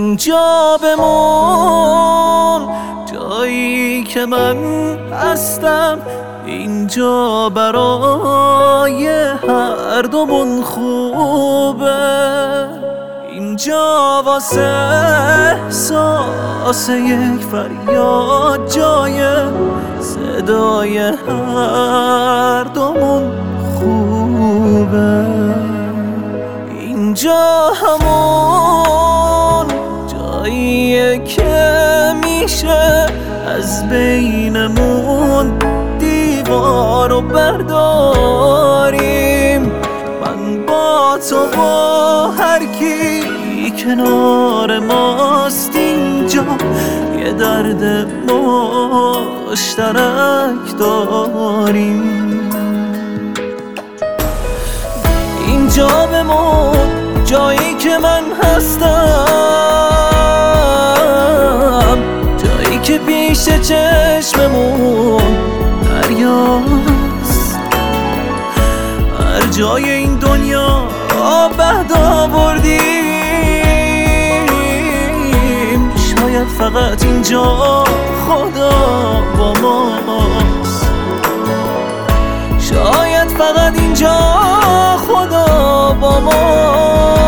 اینجا بمون، جایی که من هستم اینجا برای هر دومون خوبه. اینجا واسه احساس یک فریاد جای صدای هر دومون خوبه. اینجا همون جاییه که میشه از بینمون دیوارو برداریم. من با تو با هر کی کنار ماست اینجا یه درد مشترک داریم. اینجا بمون، جایی که من هستم، جایی که پیش چشممون دریاست. هر جای این دنیا بعد آوردیم، شاید فقط اینجا خدا با ماست. شاید فقط اینجا خدا با ماست.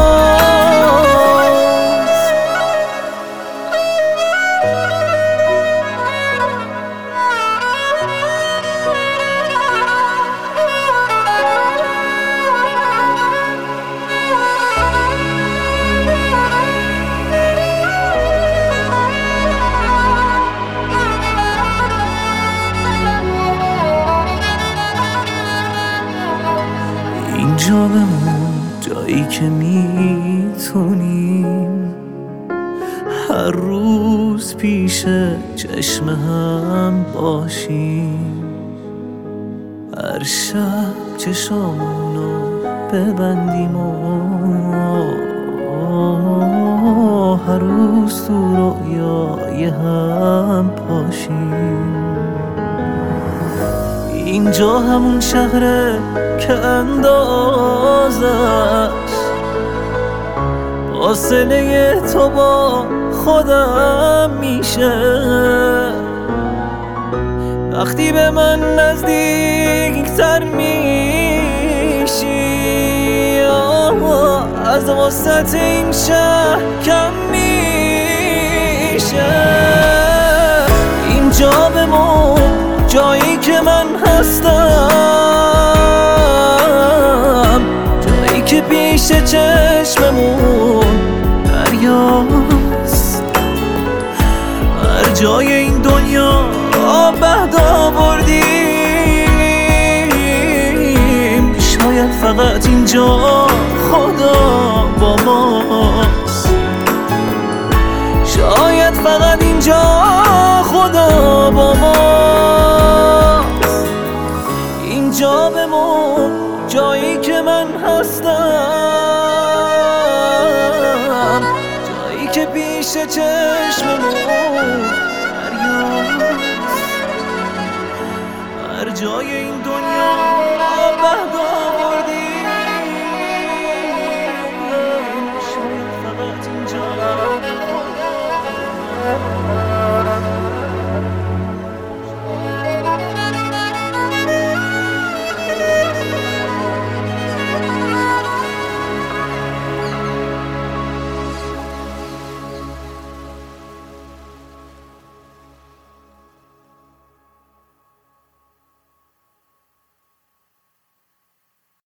اینجا بمون، جایی که میتونیم هر روز پیش چشم هم باشیم. هر شب چشامونو ببندیم و هر روز تو رویای هم پاشیم. اینجا همون شهره که اندازش فاصله تو با خودم میشه. وقتی به من نزدیکتر میشی از وسط این شهر کم میشه. اینجا بمون، جایی که من هستم، جایی که پیش چشممون دریاست. هر جای این دنیا بعد آوردیم، شاید فقط اینجا خدا با ماست. شاید فقط اینجا خدا با ماست. اینجا بمون، جایی که من هستم، جایی که پیش چشممون دریاست. هر جای این دنیا